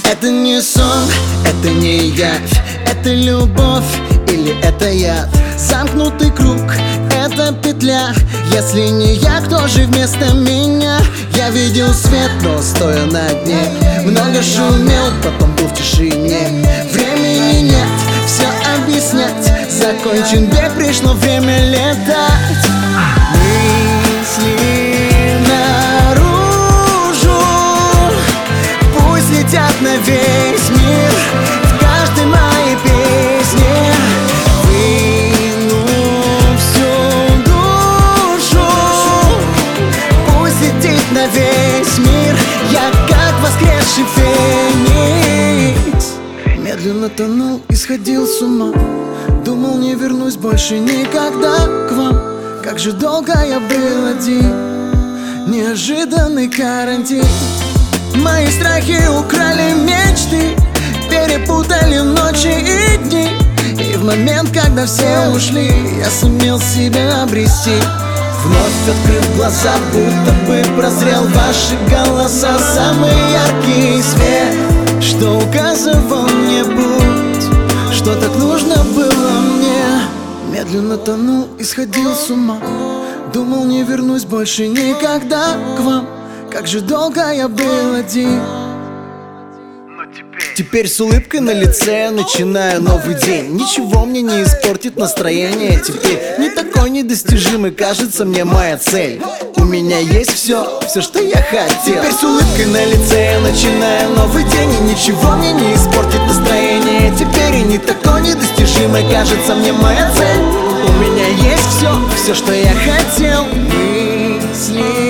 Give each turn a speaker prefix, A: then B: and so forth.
A: Это не сон, это не явь, это любовь или это яд. Замкнутый круг, это петля. Если не я, кто же вместо меня? Я видел свет, но стоя на дне. Много шумел, потом был в тишине. Времени нет, все объяснять. Закончен бег, пришло время летать. Мысли наружу, пусть летят на весь мир. В каждой моей песне выну всю душу. Пусть летит на весь мир. Я как воскресший феникс. Медленно тонул и сходил с ума. Думал, не вернусь больше никогда к вам. Как же долго я был один. Неожиданный карантин. Мои страхи украли мечты, перепутали ночи и дни. И в момент, когда все ушли, я сумел себя обрести. Вновь открыв глаза, будто бы прозрел ваши голоса. Самый яркий свет, что указывал мне путь, что так нужно было мне. Медленно тонул и сходил с ума. Думал, не вернусь больше никогда к вам. Как же долго я был один. Теперь с улыбкой на лице начинаю новый день. Ничего мне не испортит настроение. Теперь не такой недостижимый кажется мне моя цель. У меня есть все, что я хотел. Теперь с улыбкой на лице начинаю новый день. И ничего мне не испортит настроение. Теперь и не такой недостижимой кажется мне моя цель. У меня есть все, что я хотел. Мысли